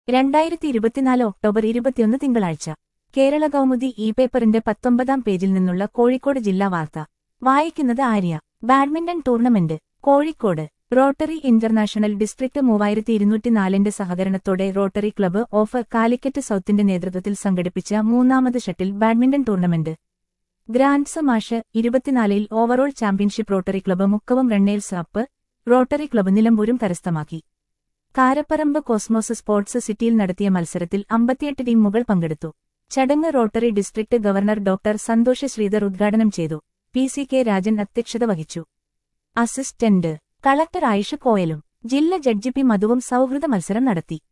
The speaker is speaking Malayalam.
2024 ഒക്ടോബർ 21 തിങ്കളാഴ്ച കേരള കൗമുദി പേപ്പറിന്റെ 19-ാം പേജിൽ നിന്നുള്ള കോഴിക്കോട് ജില്ലാ വാർത്ത വായിക്കുന്നത് Arya. Badminton tournament Kozhikode rotary international district 3204ന്റെ സഹകരണത്തോടെ റോട്ടറി ക്ലബ്ബ് ഓഫ് കാലിക്കറ്റ് സൗത്തിന്റെ നേതൃത്വത്തിൽ സംഘടിപ്പിച്ച മൂന്നാമത് shuttle badminton tournament grand mash 24-ൽ overall championship rotary club Mukkavam runners up rotary club നിലമ്പൂരും കരസ്ഥമാക്കി. കാരപ്പറമ്പ് കോസ്മോസ് സ്പോർട്സ് സിറ്റിയിൽ നടത്തിയ മത്സരത്തിൽ 58 ടീമുകൾ പങ്കെടുത്തു. ചടങ്ങ് rotary district governor doctor Santhosh Sreedhar ഉദ്ഘാടനം ചെയ്തു. പി.സി.കെ. രാജൻ അധ്യക്ഷത വഹിച്ചു. അസിസ്റ്റന്റ് കളക്ടർ ആയിഷ കോയലും ജില്ലാ ജഡ്ജി പി. മധുവും സൗഹൃദ മത്സരം നടത്തി.